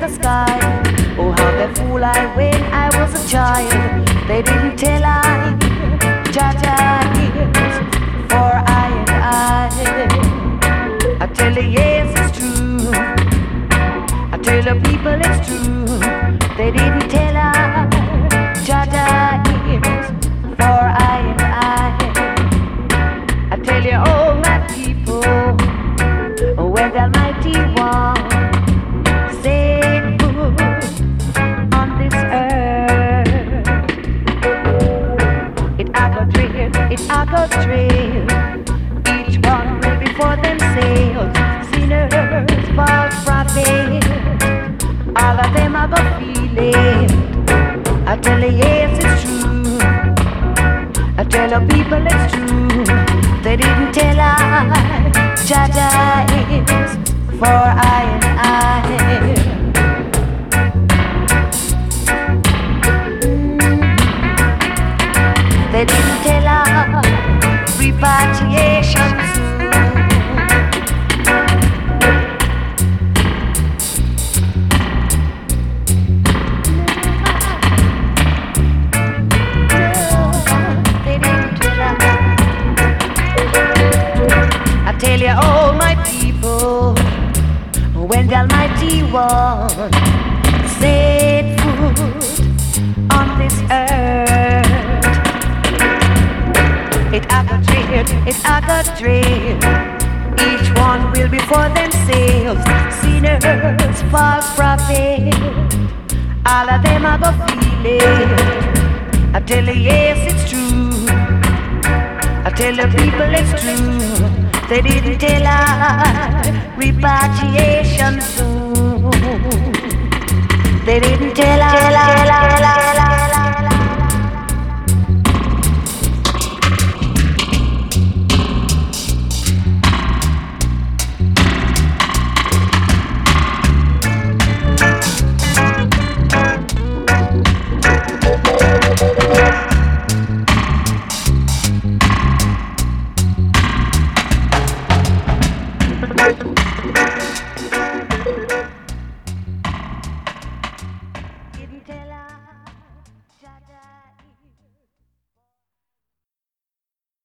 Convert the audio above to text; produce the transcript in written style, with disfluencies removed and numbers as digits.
sky. Oh, how they fool I when I was a child. They didn't tell I, Jaja is for I and I tell you, yes, it's true. I tell the people it's true. They didn't tell I, Jaja is for I and I tell you, oh my people, when the Almighty One set foot on this earth, it I go trail. Each one will be for themselves. Sinners, false prophets, all of them I go feel it. I tell you, yes, it's true. I tell the people it's true. They didn't tell I, Jaja is for I and I. They didn't tell I, repatriation soon. They didn't tell I tell you, all my people, when the Almighty One set foot on this earth, it I got dread. Each one will be for themselves. Sinners, false prophets, all of them I go feel it. I tell you, yes, it's true. I tell the people it's true. They didn't tell I, repatriation soon. They didn't tell I. Didn't tell I,